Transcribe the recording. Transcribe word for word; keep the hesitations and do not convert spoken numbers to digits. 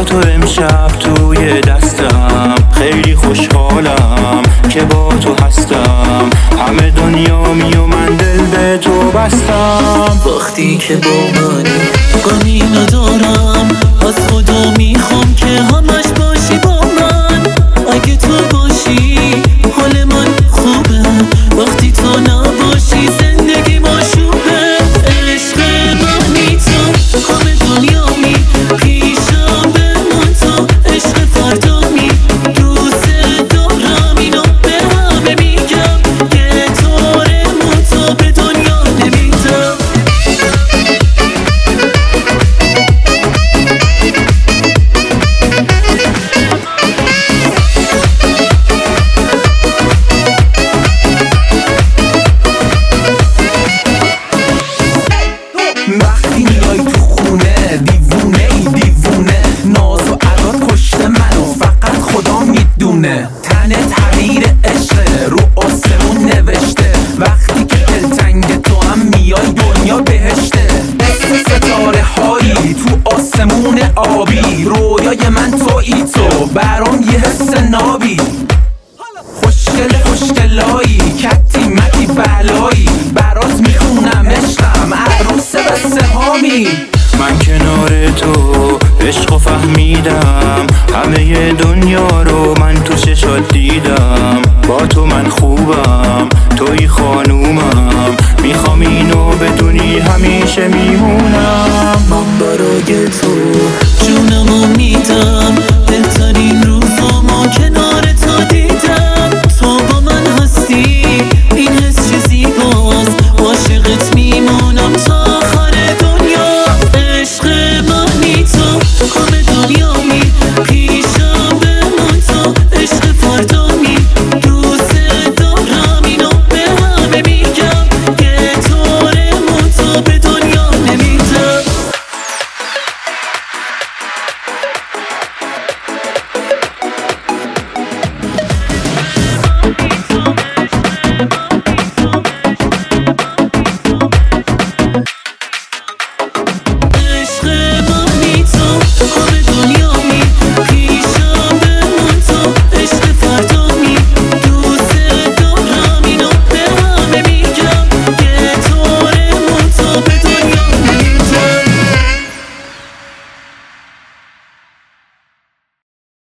با تو امشب توی دستم، خیلی خوشحالم که با تو هستم. همه دنیامی و من دل به تو بستم. وقتی که با منی غمی ندارم، از خدا میخوام که همش باشی با من. اگه تو باشی حال من خوبه، وقتی تو نباشی زندگی مشوبه. عشق منی تو، همه دنیامی پیشم بمون تو. عشق فردامی دوست دارم، اینو به همه میگم که طورمون تو به دنیا نمیدم. وقتی میای تو خونه دیوونه ای دیوونه، ناز و عداد کشته منو فقط خدا میدونه. تنت حریر عشقه رو آسمون نوشته، وقتی که دلتنگ تو هم میای دنیا بهشته. مثل ستاره هایی تو آسمون آبی، رویای من تویی تو، برام یه حس نابی. خوشگل خوشگلایی کتی متی بلایی، برات میخونم عشقم عروس بسته هامی. من کنار تو عشق و فهمیدم، همه دنیا رو من تو چشات دیدم. با تو من خوبم، توی خانومم، میخوام اینو بدونی همیشه میمونم. من برای تو